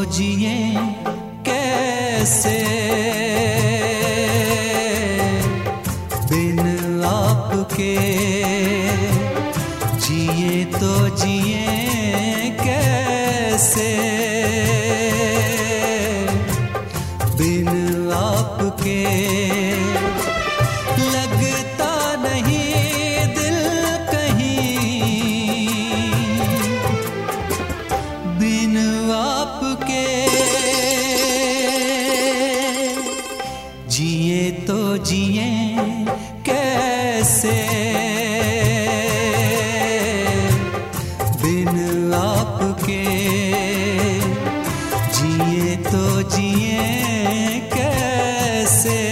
जिए कैसे बिन आपके, जिए तो जिए कैसे बिन आपके। लगता नहीं दिल कहीं बिन आपके, जिए तो जिए कैसे बिन आपके, जिए तो जिए कैसे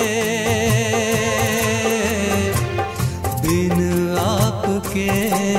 बिन आपके।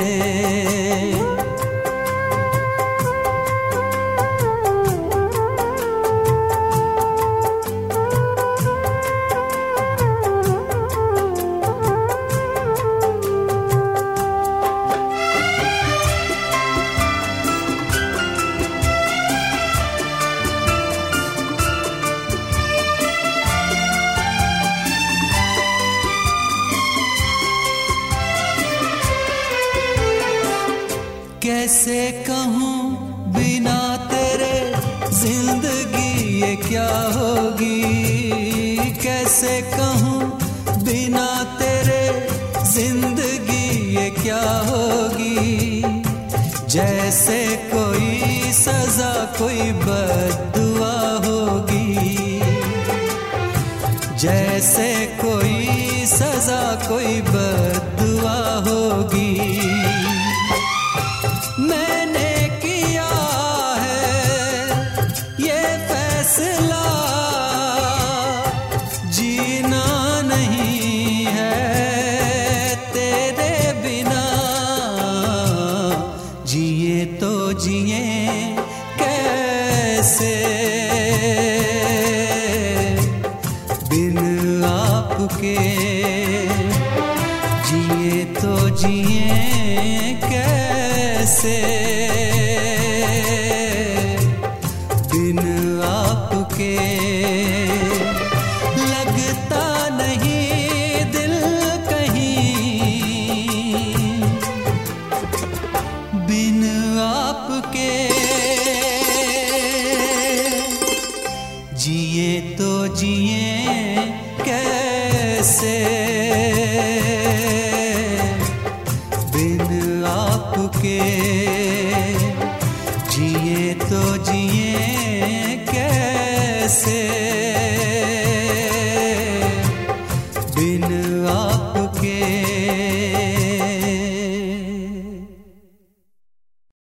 कैसे कहूँ बिना तेरे जिंदगी ये क्या होगी, कैसे कहूँ बिना तेरे जिंदगी ये क्या होगी। जैसे कोई सजा कोई बद्दुआ होगी, जैसे कोई सजा कोई बद्दुआ होगी। मैंने किया है ये फैसला, जीना नहीं है तेरे बिना, जिए तो जिए कैसे बिन आपके, जिए तो जिए कैसे बिन आपके। लगता नहीं दिल कहीं बिन आपके, जिए तो जिए कैसे